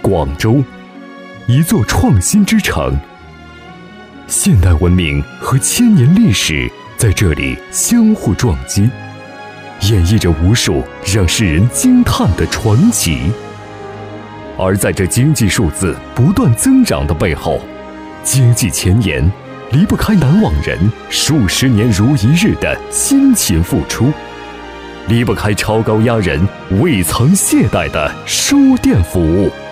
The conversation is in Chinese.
广州，一座创新之城。现代文明和千年历史在这里相互撞击，演绎着无数让世人惊叹的传奇。而在这经济数字不断增长的背后，经济前沿离不开南网人数十年如一日的辛勤付出，离不开超高压人未曾懈怠的书店服务。